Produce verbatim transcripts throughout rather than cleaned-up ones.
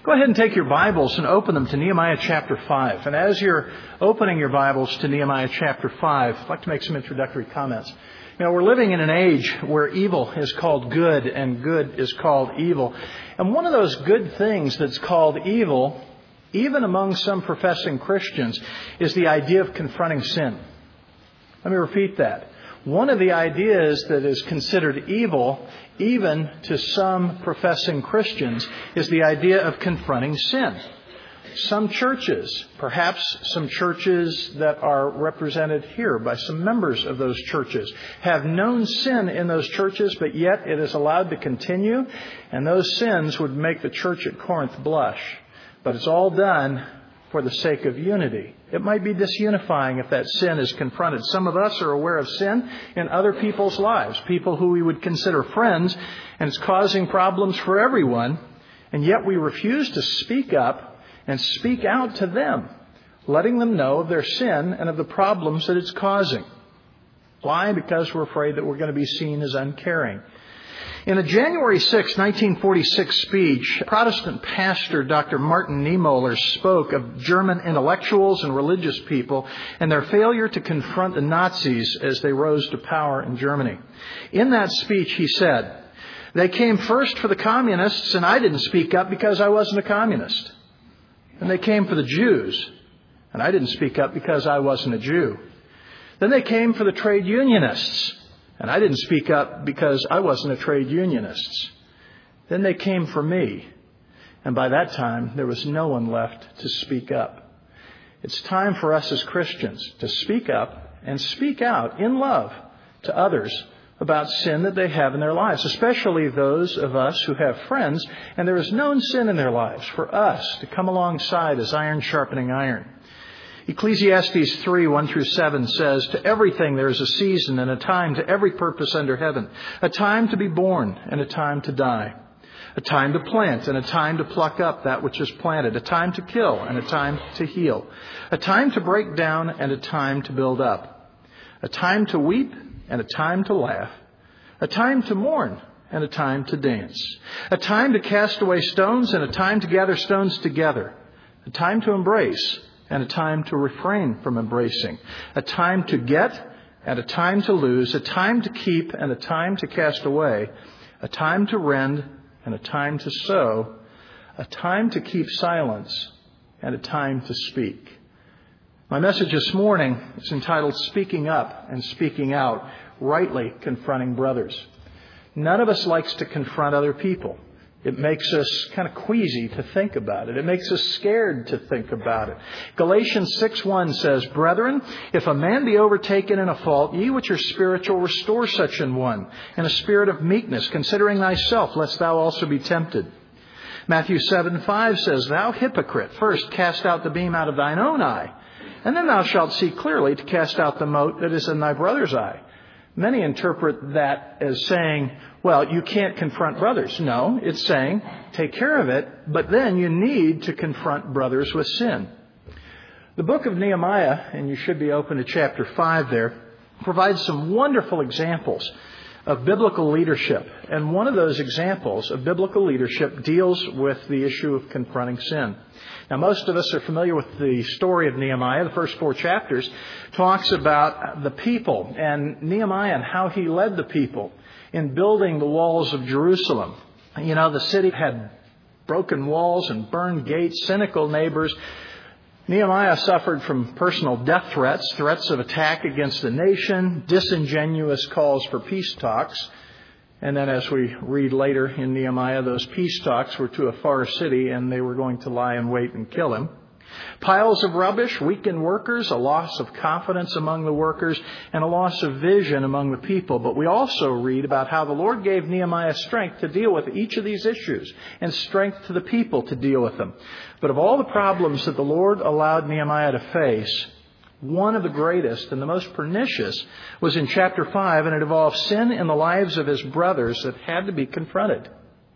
Go ahead and take your Bibles and open them to Nehemiah chapter five. And as you're opening your Bibles to Nehemiah chapter five, I'd like to make some introductory comments. You know, we're living in an age where evil is called good and good is called evil. And one of those good things that's called evil, even among some professing Christians, is the idea of confronting sin. Let me repeat that. One of the ideas that is considered evil, even to some professing Christians, is the idea of confronting sin. Some churches, perhaps some churches that are represented here by some members of those churches, have known sin in those churches, but yet it is allowed to continue, and those sins would make the church at Corinth blush. But it's all done for the sake of unity. It might be disunifying if that sin is confronted. Some of us are aware of sin in other people's lives, people who we would consider friends, and it's causing problems for everyone, and yet we refuse to speak up and speak out to them, letting them know of their sin and of the problems that it's causing. Why? Because we're afraid that we're going to be seen as uncaring. In a January sixth, nineteen forty-six speech, Protestant pastor Doctor Martin Niemöller spoke of German intellectuals and religious people and their failure to confront the Nazis as they rose to power in Germany. In that speech, he said, "They came first for the communists, and I didn't speak up because I wasn't a communist. Then they came for the Jews, and I didn't speak up because I wasn't a Jew. Then they came for the trade unionists, and I didn't speak up because I wasn't a trade unionist. Then they came for me, and by that time there was no one left to speak up." It's time for us as Christians to speak up and speak out in love to others about sin that they have in their lives, especially those of us who have friends and there is known sin in their lives, for us to come alongside as iron sharpening iron. Ecclesiastes three, one through seven says, "To everything there is a season and a time to every purpose under heaven, a time to be born and a time to die, a time to plant and a time to pluck up that which is planted, a time to kill and a time to heal, a time to break down and a time to build up, a time to weep and a time to laugh, a time to mourn and a time to dance, a time to cast away stones and a time to gather stones together, a time to embrace and a time to refrain from embracing, a time to get and a time to lose, a time to keep and a time to cast away, a time to rend and a time to sow, a time to keep silence and a time to speak." My message this morning is entitled "Speaking Up and Speaking Out, Rightly Confronting Brothers." None of us likes to confront other people. It makes us kind of queasy to think about it. It makes us scared to think about it. Galatians six one says, "Brethren, if a man be overtaken in a fault, ye which are spiritual, restore such an one, in a spirit of meekness, considering thyself, lest thou also be tempted." Matthew seven five says, "Thou hypocrite, first cast out the beam out of thine own eye, and then thou shalt see clearly to cast out the mote that is in thy brother's eye." Many interpret that as saying, well, you can't confront brothers. No, it's saying take care of it, but then you need to confront brothers with sin. The book of Nehemiah, and you should be open to chapter five there, provides some wonderful examples of biblical leadership. And one of those examples of biblical leadership deals with the issue of confronting sin. Now, most of us are familiar with the story of Nehemiah. The first four chapters talks about the people and Nehemiah and how he led the people in building the walls of Jerusalem. You know, the city had broken walls and burned gates, cynical neighbors. Nehemiah suffered from personal death threats, threats of attack against the nation, disingenuous calls for peace talks. And then as we read later in Nehemiah, those peace talks were to a far city and they were going to lie in wait and kill him. Piles of rubbish, weakened workers, a loss of confidence among the workers, and a loss of vision among the people. But we also read about how the Lord gave Nehemiah strength to deal with each of these issues and strength to the people to deal with them. But of all the problems that the Lord allowed Nehemiah to face, one of the greatest and the most pernicious was in chapter five, and it involved sin in the lives of his brothers that had to be confronted.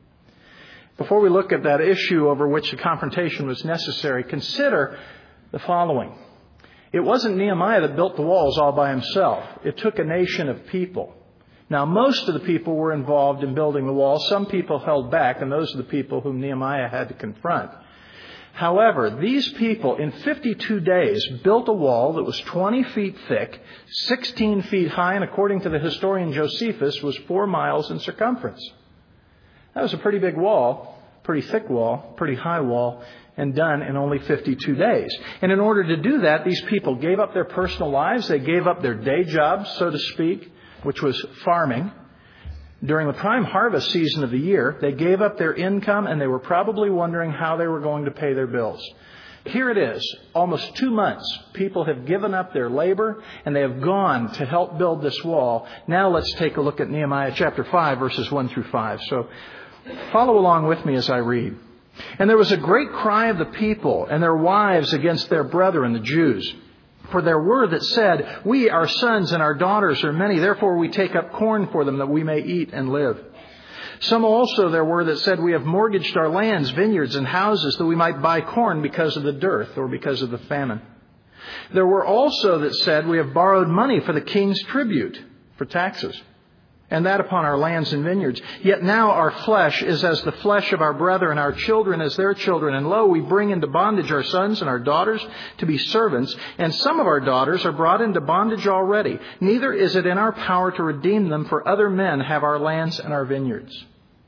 Before we look at that issue over which the confrontation was necessary, consider the following. It wasn't Nehemiah that built the walls all by himself. It took a nation of people. Now, most of the people were involved in building the wall. Some people held back, and those are the people whom Nehemiah had to confront. However, these people in fifty-two days built a wall that was twenty feet thick, sixteen feet high, and according to the historian Josephus, was four miles in circumference. That was a pretty big wall, pretty thick wall, pretty high wall, and done in only fifty-two days. And in order to do that, these people gave up their personal lives. They gave up their day jobs, so to speak, which was farming. During the prime harvest season of the year, they gave up their income, and they were probably wondering how they were going to pay their bills. Here it is. Almost two months, people have given up their labor, and they have gone to help build this wall. Now let's take a look at Nehemiah chapter five, verses one through five. So follow along with me as I read. And there was a great cry of the people and their wives against their brethren, the Jews. For there were that said, we, our sons and our daughters are many, therefore we take up corn for them that we may eat and live. Some also there were that said, we have mortgaged our lands, vineyards, and houses that we might buy corn because of the dearth or because of the famine. There were also that said, we have borrowed money for the king's tribute, for taxes, and that upon our lands and vineyards. Yet now our flesh is as the flesh of our brethren, our children as their children. And lo, we bring into bondage our sons and our daughters to be servants. And some of our daughters are brought into bondage already. Neither is it in our power to redeem them, for other men have our lands and our vineyards.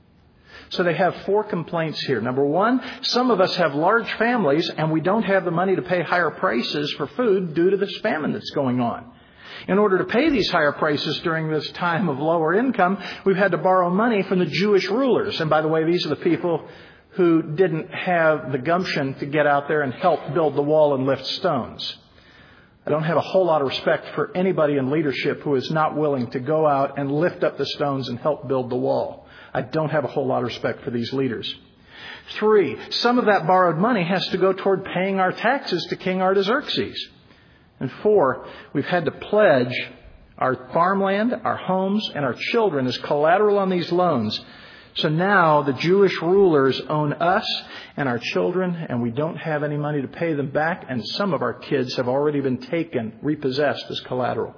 So they have four complaints here. Number one, some of us have large families and we don't have the money to pay higher prices for food due to this famine that's going on. In order to pay these higher prices during this time of lower income, we've had to borrow money from the Jewish rulers. And by the way, these are the people who didn't have the gumption to get out there and help build the wall and lift stones. I don't have a whole lot of respect for anybody in leadership who is not willing to go out and lift up the stones and help build the wall. I don't have a whole lot of respect for these leaders. Three, some of that borrowed money has to go toward paying our taxes to King Artaxerxes. And four, we've had to pledge our farmland, our homes, and our children as collateral on these loans. So now the Jewish rulers own us and our children, and we don't have any money to pay them back, and some of our kids have already been taken, repossessed as collateral.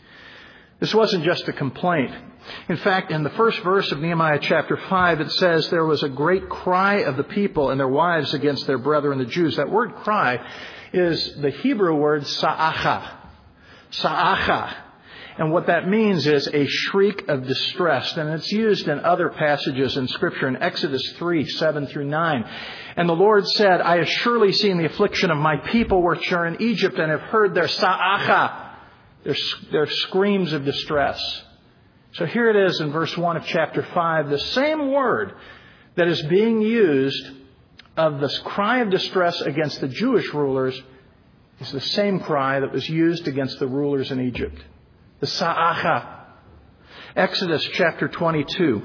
This wasn't just a complaint. In fact, in the first verse of Nehemiah chapter five, it says there was a great cry of the people and their wives against their brethren, the Jews. That word cry is the Hebrew word sa'acha. Sa'acha. And what that means is a shriek of distress. And it's used in other passages in Scripture, in Exodus three, seven through nine. And the Lord said, I have surely seen the affliction of my people which are in Egypt and have heard their sa'acha, their, their screams of distress. So here it is in verse one of chapter five, the same word that is being used of this cry of distress against the Jewish rulers is the same cry that was used against the rulers in Egypt. The sa'acha. Exodus chapter twenty-two,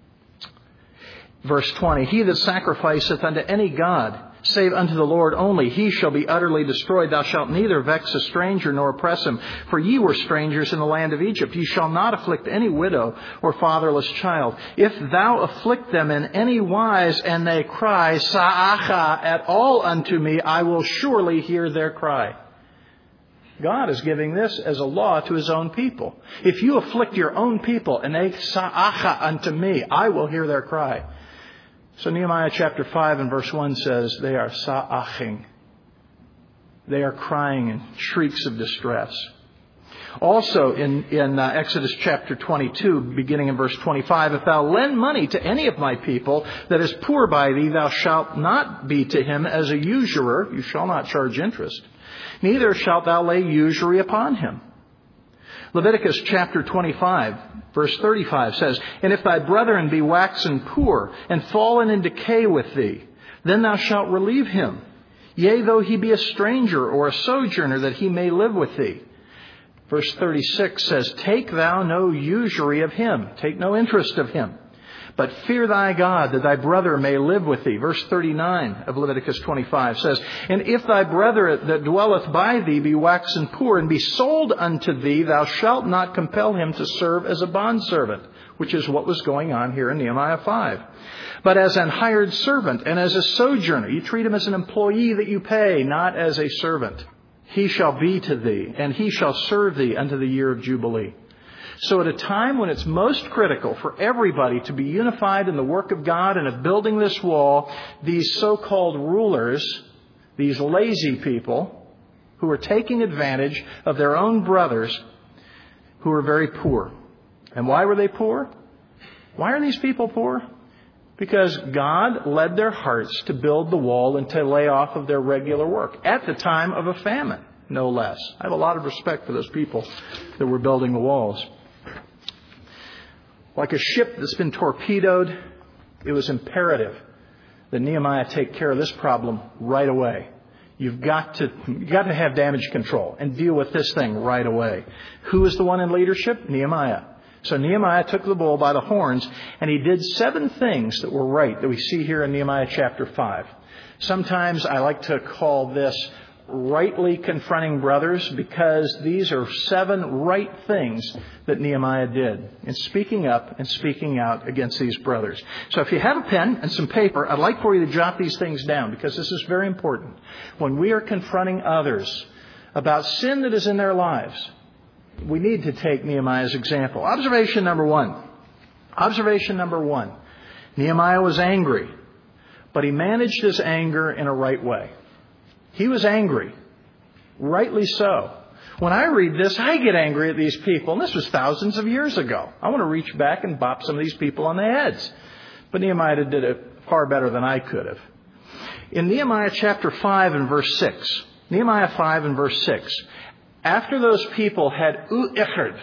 verse twenty. He that sacrificeth unto any god, save unto the Lord only, he shall be utterly destroyed. Thou shalt neither vex a stranger nor oppress him. For ye were strangers in the land of Egypt. Ye shall not afflict any widow or fatherless child. If thou afflict them in any wise, and they cry, sa'acha, at all unto me, I will surely hear their cry. God is giving this as a law to His own people. If you afflict your own people and they sa'acha unto me, I will hear their cry. So Nehemiah chapter five and verse one says they are sa'aching. They are crying in shrieks of distress. Also in, in uh, Exodus chapter twenty-two, beginning in verse twenty-five, if thou lend money to any of my people that is poor by thee, thou shalt not be to him as a usurer. You shall not charge interest. Neither shalt thou lay usury upon him. Leviticus chapter twenty-five, verse thirty-five says, and if thy brethren be waxen poor and fallen in decay with thee, then thou shalt relieve him. Yea, though he be a stranger or a sojourner, that he may live with thee. Verse thirty-six says, take thou no usury of him. Take no interest of him. But fear thy God, that thy brother may live with thee. Verse thirty-nine of Leviticus twenty-five says, and if thy brother that dwelleth by thee be waxen poor and be sold unto thee, thou shalt not compel him to serve as a bondservant, which is what was going on here in Nehemiah five. But as an hired servant and as a sojourner, you treat him as an employee that you pay, not as a servant. He shall be to thee, and he shall serve thee unto the year of Jubilee. So at a time when it's most critical for everybody to be unified in the work of God and of building this wall, these so-called rulers, these lazy people who are taking advantage of their own brothers who are very poor. And why were they poor? Why are these people poor? Because God led their hearts to build the wall and to lay off of their regular work at the time of a famine, no less. I have a lot of respect for those people that were building the walls. Like a ship that's been torpedoed, it was imperative that Nehemiah take care of this problem right away. You've got to, you've got to have damage control and deal with this thing right away. Who is the one in leadership? Nehemiah. So Nehemiah took the bull by the horns, and he did seven things that were right that we see here in Nehemiah chapter five. Sometimes I like to call this rightly confronting brothers, because these are seven right things that Nehemiah did in speaking up and speaking out against these brothers. So if you have a pen and some paper, I'd like for you to jot these things down, because this is very important. When we are confronting others about sin that is in their lives, we need to take Nehemiah's example. Observation number one. Observation number one. Nehemiah was angry, but he managed his anger in a right way. He was angry. Rightly so. When I read this, I get angry at these people. And this was thousands of years ago. I want to reach back and bop some of these people on the heads. But Nehemiah did it far better than I could have. In Nehemiah chapter five and verse six. Nehemiah five and verse six. After those people had u'iched,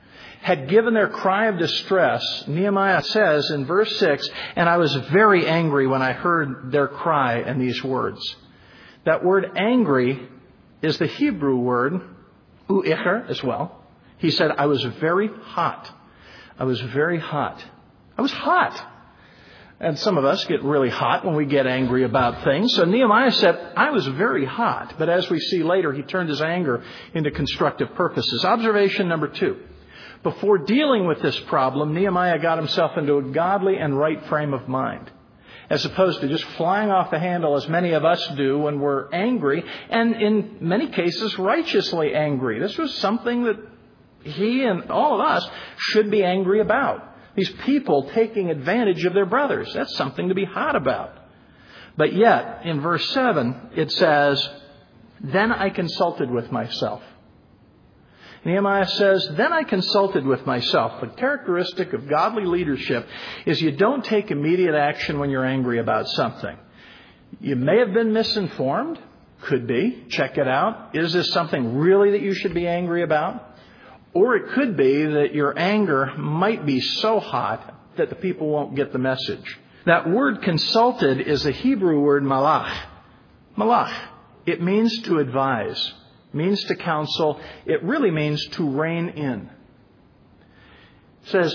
had given their cry of distress, Nehemiah says in verse six, and I was very angry when I heard their cry and these words. That word angry is the Hebrew word u'iched as well. He said, I was very hot. I was very hot. I was hot. And some of us get really hot when we get angry about things. So Nehemiah said, I was very hot. But as we see later, he turned his anger into constructive purposes. Observation number two. Before dealing with this problem, Nehemiah got himself into a godly and right frame of mind, as opposed to just flying off the handle as many of us do when we're angry, and in many cases righteously angry. This was something that he and all of us should be angry about. These people taking advantage of their brothers. That's something to be hot about. But yet, in verse seven, it says, then I consulted with myself. Nehemiah says, then I consulted with myself. The characteristic of godly leadership is you don't take immediate action when you're angry about something. You may have been misinformed. Could be. Check it out. Is this something really that you should be angry about? Or it could be that your anger might be so hot that the people won't get the message. That word consulted is the Hebrew word malach. Malach. It means to advise. Means to counsel. It really means to rein in. It says,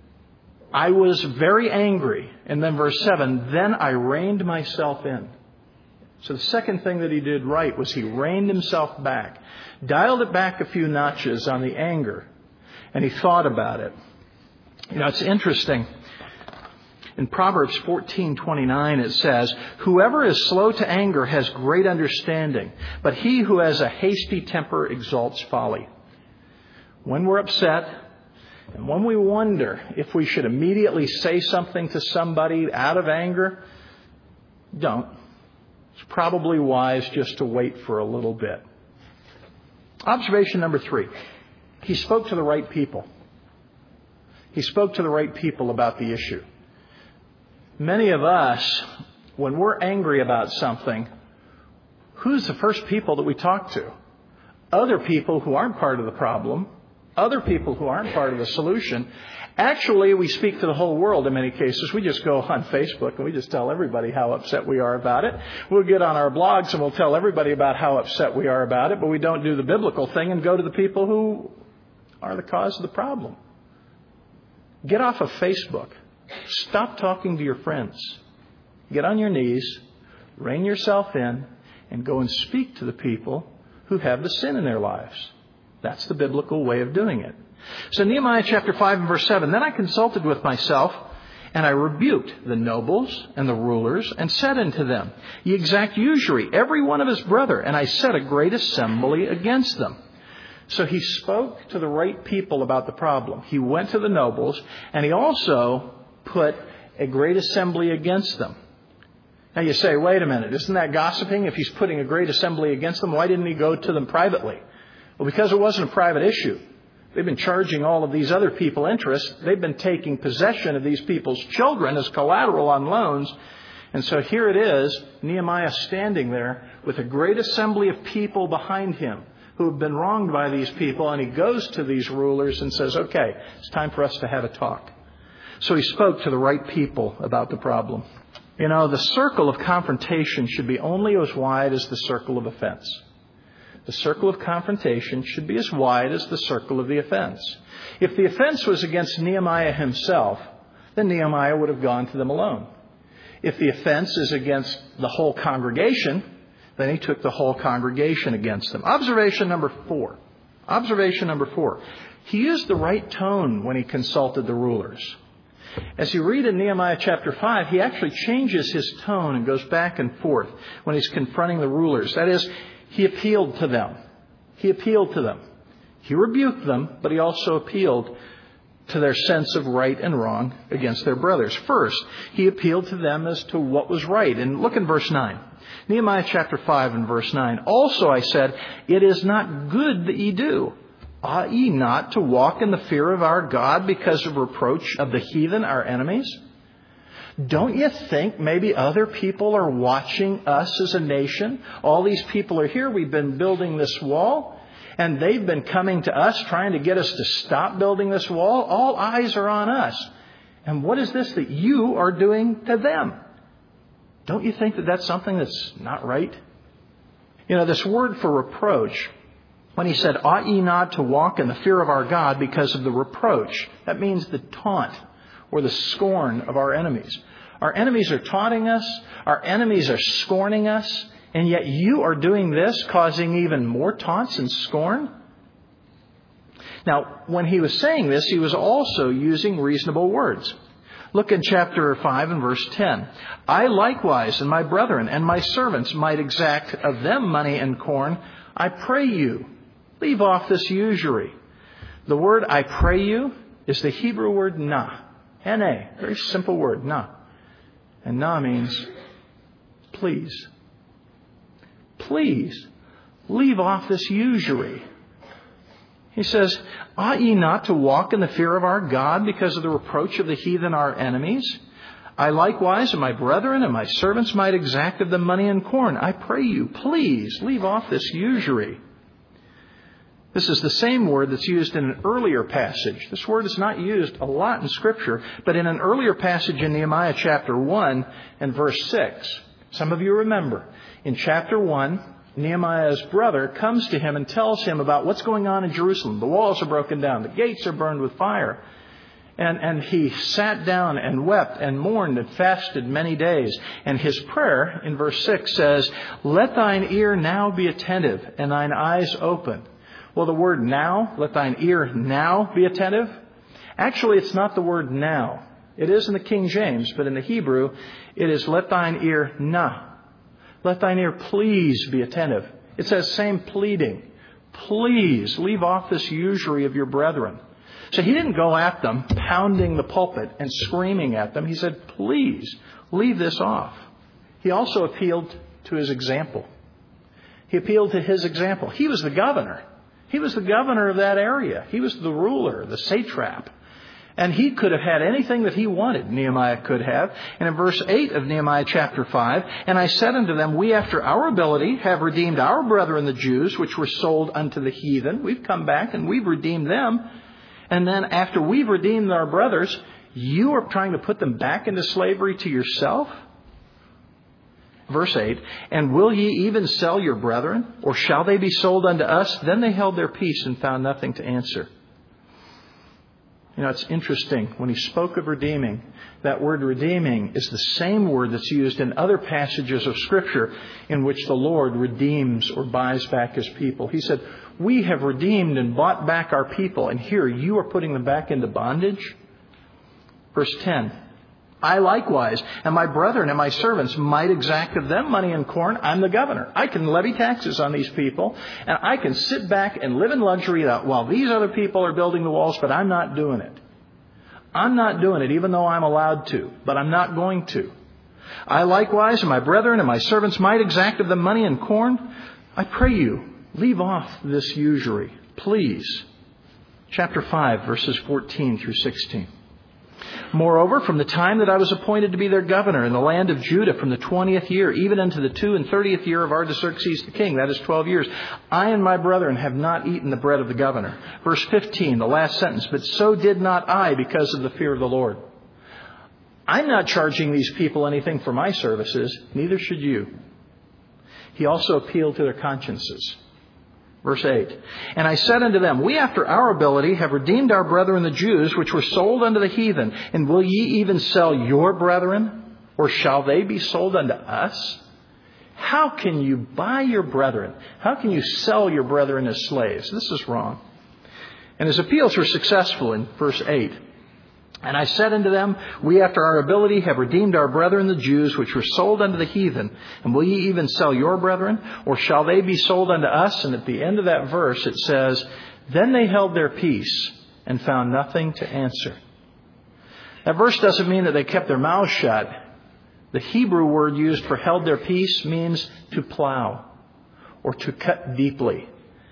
I was very angry. And then verse seven, then I reined myself in. So the second thing that he did right was he reined himself back. Dialed it back a few notches on the anger. And he thought about it. You know, it's interesting. In Proverbs fourteen twenty-nine it says, whoever is slow to anger has great understanding, but he who has a hasty temper exalts folly. When we're upset, and when we wonder if we should immediately say something to somebody out of anger, don't. It's probably wise just to wait for a little bit. Observation number three. He spoke to the right people. He spoke to the right people about the issue. Many of us, when we're angry about something, who's the first people that we talk to? Other people who aren't part of the problem. Other people who aren't part of the solution. Actually, we speak to the whole world in many cases. We just go on Facebook and we just tell everybody how upset we are about it. We'll get on our blogs and we'll tell everybody about how upset we are about it, but we don't do the biblical thing and go to the people who are the cause of the problem. Get off of Facebook. Stop talking to your friends. Get on your knees, rein yourself in, and go and speak to the people who have the sin in their lives. That's the biblical way of doing it. So Nehemiah chapter five and verse seven, then I consulted with myself, and I rebuked the nobles and the rulers, and said unto them, ye exact usury, every one of his brother, and I set a great assembly against them. So he spoke to the right people about the problem. He went to the nobles, and he also put a great assembly against them. Now you say, wait a minute, isn't that gossiping? If he's putting a great assembly against them, why didn't he go to them privately? Well, because it wasn't a private issue. They've been charging all of these other people interest. They've been taking possession of these people's children as collateral on loans. And so here it is, Nehemiah standing there with a great assembly of people behind him who have been wronged by these people. And he goes to these rulers and says, okay, it's time for us to have a talk. So he spoke to the right people about the problem. You know, the circle of confrontation should be only as wide as the circle of offense. The circle of confrontation should be as wide as the circle of the offense. If the offense was against Nehemiah himself, then Nehemiah would have gone to them alone. If the offense is against the whole congregation, then he took the whole congregation against them. Observation number four. Observation number four. He used the right tone when he consulted the rulers. As you read in Nehemiah chapter five, he actually changes his tone and goes back and forth when he's confronting the rulers. That is, he appealed to them. He appealed to them. He rebuked them, but he also appealed to their sense of right and wrong against their brothers. First, he appealed to them as to what was right. And look in verse nine. Nehemiah chapter five and verse nine. Also I said, it is not good that ye do. Ought ye not to walk in the fear of our God because of reproach of the heathen, our enemies? Don't you think maybe other people are watching us as a nation? All these people are here. We've been building this wall. And they've been coming to us trying to get us to stop building this wall. All eyes are on us. And what is this that you are doing to them? Don't you think that that's something that's not right? You know, this word for reproach, when he said, ought ye not to walk in the fear of our God because of the reproach, that means the taunt or the scorn of our enemies. Our enemies are taunting us. Our enemies are scorning us. And yet you are doing this, causing even more taunts and scorn. Now, when he was saying this, he was also using reasonable words. Look in chapter five and verse ten. I likewise and my brethren and my servants might exact of them money and corn. I pray you, leave off this usury. The word I pray you is the Hebrew word na. N-A. Very simple word, na. And na means please. Please leave off this usury. He says, ought ye not to walk in the fear of our God because of the reproach of the heathen, our enemies? I likewise and my brethren and my servants might exact of them money and corn. I pray you, please leave off this usury. This is the same word that's used in an earlier passage. This word is not used a lot in Scripture, but in an earlier passage in Nehemiah chapter one and verse six. Some of you remember, in chapter one, Nehemiah's brother comes to him and tells him about what's going on in Jerusalem. The walls are broken down. The gates are burned with fire. And, and he sat down and wept and mourned and fasted many days. And his prayer in verse six says, let thine ear now be attentive and thine eyes open. Well, the word now, let thine ear now be attentive. Actually, it's not the word now. It is in the King James, but in the Hebrew, it is let thine ear na. Let thine ear please be attentive. It says same pleading. Please leave off this usury of your brethren. So he didn't go at them pounding the pulpit and screaming at them. He said, please leave this off. He also appealed to his example. He appealed to his example. He was the governor. He was the governor of that area. He was the ruler, the satrap. And he could have had anything that he wanted, Nehemiah could have. And in verse eight of Nehemiah chapter five, and I said unto them, we after our ability have redeemed our brethren the Jews, which were sold unto the heathen. We've come back and we've redeemed them. And then after we've redeemed our brothers, you are trying to put them back into slavery to yourself? Verse eight, and will ye even sell your brethren, or shall they be sold unto us? Then they held their peace and found nothing to answer. You know, it's interesting. When he spoke of redeeming, that word redeeming is the same word that's used in other passages of Scripture in which the Lord redeems or buys back His people. He said, we have redeemed and bought back our people, and here you are putting them back into bondage. Verse ten, I likewise, and my brethren and my servants might exact of them money and corn. I'm the governor. I can levy taxes on these people, and I can sit back and live in luxury while these other people are building the walls, but I'm not doing it. I'm not doing it, even though I'm allowed to, but I'm not going to. I likewise, and my brethren and my servants might exact of them money and corn. I pray you, leave off this usury, please. Chapter five, verses fourteen through sixteen. Moreover, from the time that I was appointed to be their governor in the land of Judah, from the twentieth year, even unto the two and thirtieth year of Artaxerxes the king, that is twelve years, I and my brethren have not eaten the bread of the governor. Verse fifteen, the last sentence, but so did not I because of the fear of the Lord. I'm not charging these people anything for my services, neither should you. He also appealed to their consciences. Verse eight, and I said unto them, we after our ability have redeemed our brethren the Jews, which were sold unto the heathen. And will ye even sell your brethren? Or shall they be sold unto us? How can you buy your brethren? How can you sell your brethren as slaves? This is wrong. And his appeals were successful in verse eight. And I said unto them, we after our ability have redeemed our brethren the Jews, which were sold unto the heathen. And will ye even sell your brethren? Or shall they be sold unto us? And at the end of that verse it says, then they held their peace and found nothing to answer. That verse doesn't mean that they kept their mouths shut. The Hebrew word used for held their peace means to plow or to cut deeply.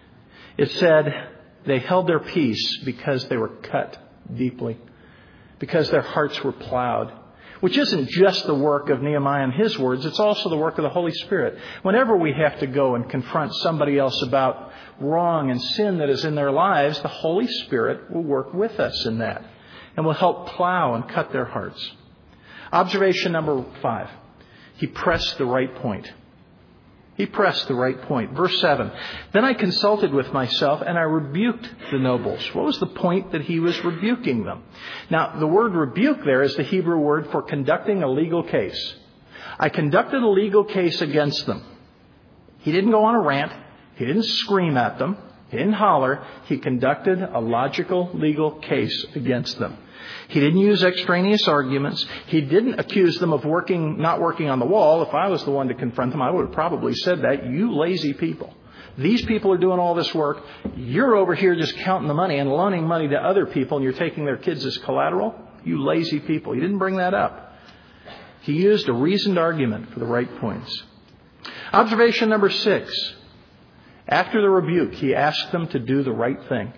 It said they held their peace because they were cut deeply. Because their hearts were plowed. Which isn't just the work of Nehemiah and his words, it's also the work of the Holy Spirit. Whenever we have to go and confront somebody else about wrong and sin that is in their lives, the Holy Spirit will work with us in that and will help plow and cut their hearts. Observation number five. He pressed the right point. He pressed the right point. Verse seven. Then I consulted with myself and I rebuked the nobles. What was the point that he was rebuking them? Now, the word rebuke there is the Hebrew word for conducting a legal case. I conducted a legal case against them. He didn't go on a rant. He didn't scream at them. He didn't holler. He conducted a logical legal case against them. He didn't use extraneous arguments. He didn't accuse them of working, not working on the wall. If I was the one to confront them, I would have probably said that. You lazy people. These people are doing all this work. You're over here just counting the money and loaning money to other people, and you're taking their kids as collateral. You lazy people. He didn't bring that up. He used a reasoned argument for the right points. Observation number six. After the rebuke, he asked them to do the right thing.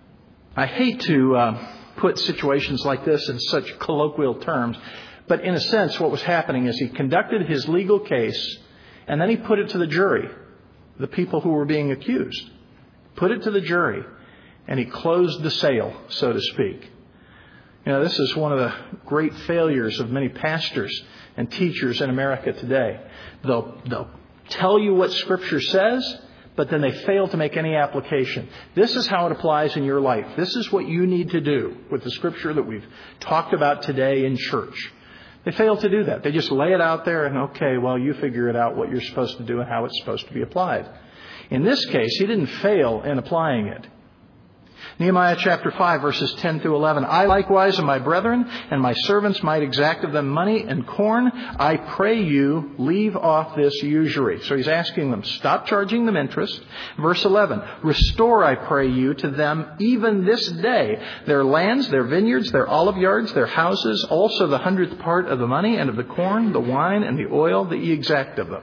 I hate to uh, put situations like this in such colloquial terms, but in a sense what was happening is he conducted his legal case and then he put it to the jury, the people who were being accused. Put it to the jury and he closed the sale, so to speak. You know, this is one of the great failures of many pastors and teachers in America today. They'll, they'll tell you what Scripture says, but then they fail to make any application. This is how it applies in your life. This is what you need to do with the Scripture that we've talked about today in church. They fail to do that. They just lay it out there and, okay, well, you figure it out what you're supposed to do and how it's supposed to be applied. In this case, he didn't fail in applying it. Nehemiah chapter five, verses ten through eleven. I likewise and my brethren and my servants might exact of them money and corn. I pray you, leave off this usury. So he's asking them, stop charging them interest. Verse eleven. Restore, I pray you, to them even this day their lands, their vineyards, their olive yards, their houses, also the hundredth part of the money and of the corn, the wine, and the oil that ye exact of them.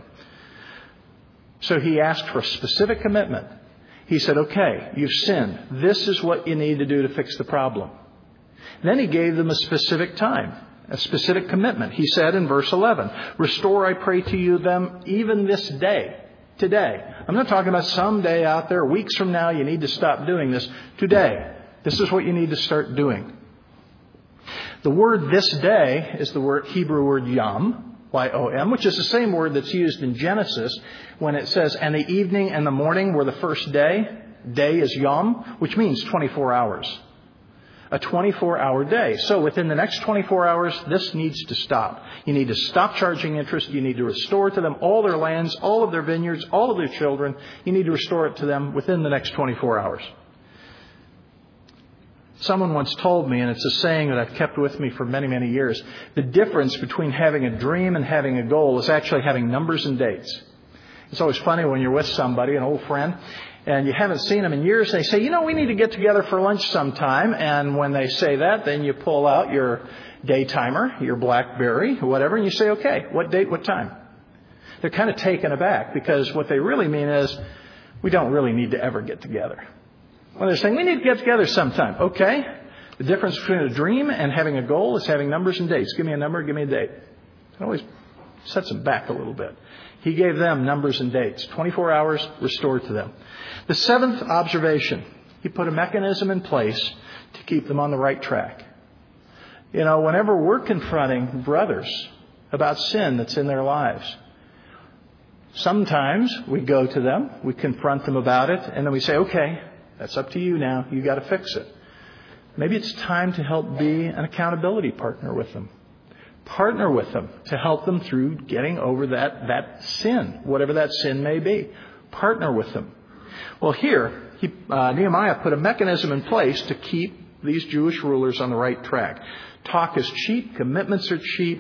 So he asked for a specific commitment. He said, okay, you've sinned. This is what you need to do to fix the problem. Then he gave them a specific time, a specific commitment. He said in verse eleven, restore, I pray to you, them even this day, today. I'm not talking about someday out there, weeks from now, you need to stop doing this. Today, this is what you need to start doing. The word this day is the word Hebrew word yom. Y O M, which is the same word that's used in Genesis when it says, and the evening and the morning were the first day. Day is yom, which means twenty-four hours. A twenty-four hour day. So within the next twenty-four hours, this needs to stop. You need to stop charging interest. You need to restore to them all their lands, all of their vineyards, all of their children. You need to restore it to them within the next twenty-four hours. Someone once told me, and it's a saying that I've kept with me for many, many years, the difference between having a dream and having a goal is actually having numbers and dates. It's always funny when you're with somebody, an old friend, and you haven't seen them in years. They say, you know, we need to get together for lunch sometime. And when they say that, then you pull out your day timer, your BlackBerry, whatever, and you say, okay, what date, what time? They're kind of taken aback because what they really mean is we don't really need to ever get together. Well, they're saying we need to get together sometime. Okay. The difference between a dream and having a goal is having numbers and dates. Give me a number, give me a date. It always sets them back a little bit. He gave them numbers and dates. twenty-four hours restored to them. The seventh observation, he put a mechanism in place to keep them on the right track. You know, whenever we're confronting brothers about sin that's in their lives, sometimes we go to them, we confront them about it, and then we say, okay, that's up to you now. You got to fix it. Maybe it's time to help be an accountability partner with them. Partner with them to help them through getting over that, that sin, whatever that sin may be. Partner with them. Well, here, he, uh, Nehemiah put a mechanism in place to keep these Jewish rulers on the right track. Talk is cheap. Commitments are cheap.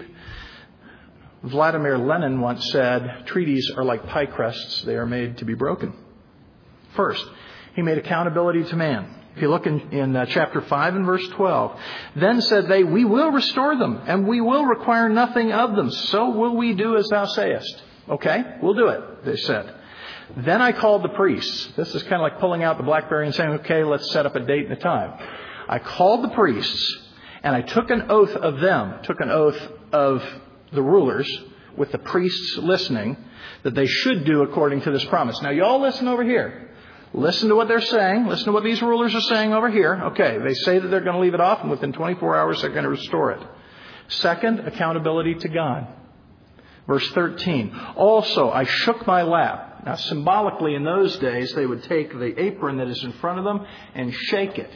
Vladimir Lenin once said, treaties are like pie crusts. They are made to be broken. First, he made accountability to man. If you look in, in uh, chapter five and verse twelve, then said they, we will restore them and we will require nothing of them. So will we do as thou sayest. Okay, we'll do it, they said. Then I called the priests. This is kind of like pulling out the BlackBerry and saying, okay, let's set up a date and a time. I called the priests and I took an oath of them, took an oath of the rulers with the priests listening that they should do according to this promise. Now, you all listen over here. Listen to what they're saying. Listen to what these rulers are saying over here. Okay, they say that they're going to leave it off, and within twenty-four hours they're going to restore it. Second, accountability to God. Verse thirteen. Also, I shook my lap. Now, symbolically, in those days, they would take the apron that is in front of them and shake it.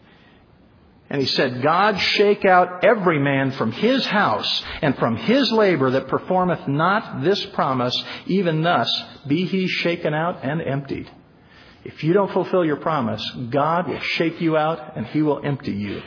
And he said, God, shake out every man from his house and from his labor that performeth not this promise, even thus be he shaken out and emptied. If you don't fulfill your promise, God will shake you out and he will empty you.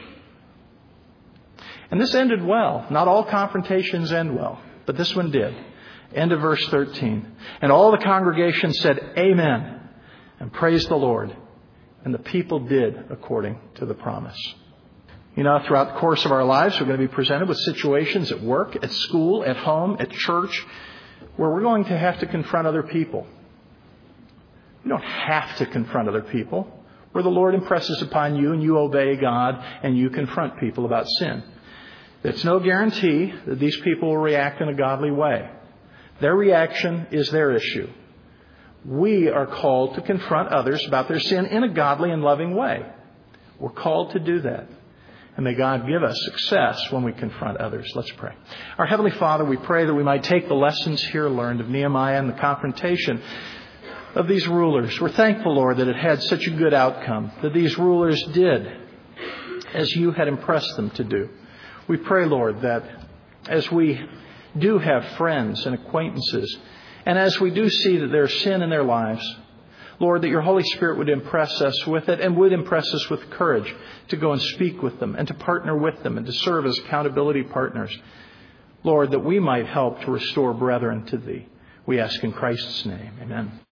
And this ended well. Not all confrontations end well, but this one did. End of verse thirteen. And all the congregation said, Amen, and praised the Lord. And the people did according to the promise. You know, throughout the course of our lives, we're going to be presented with situations at work, at school, at home, at church, where we're going to have to confront other people. You don't have to confront other people. Where the Lord impresses upon you and you obey God and you confront people about sin. It's no guarantee that these people will react in a godly way. Their reaction is their issue. We are called to confront others about their sin in a godly and loving way. We're called to do that. And may God give us success when we confront others. Let's pray. Our Heavenly Father, we pray that we might take the lessons here learned of Nehemiah and the confrontation of these rulers. We're thankful, Lord, that it had such a good outcome, that these rulers did as you had impressed them to do. We pray, Lord, that as we do have friends and acquaintances, and as we do see that there's sin in their lives, Lord, that your Holy Spirit would impress us with it and would impress us with courage to go and speak with them and to partner with them and to serve as accountability partners. Lord, that we might help to restore brethren to thee. We ask in Christ's name. Amen.